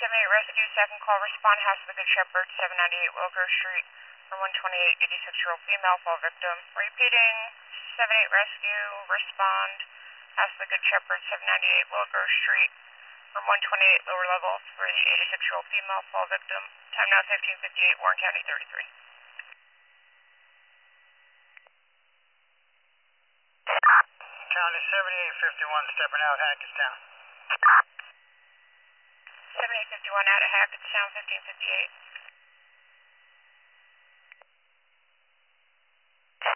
78 Rescue, second call, respond, House of the Good Shepherd, 798 Wilker Street, for 128, 86-year-old female, fall victim. Repeating, 78 Rescue, respond, House of the Good Shepherd, 798 Wilker Street, from 128 lower level for the 86-year-old female, fall victim. Time now 15:58, Warren County 33. County 7851, stepping out, Hackettstown. 7851 out of Hackettstown, 15:58.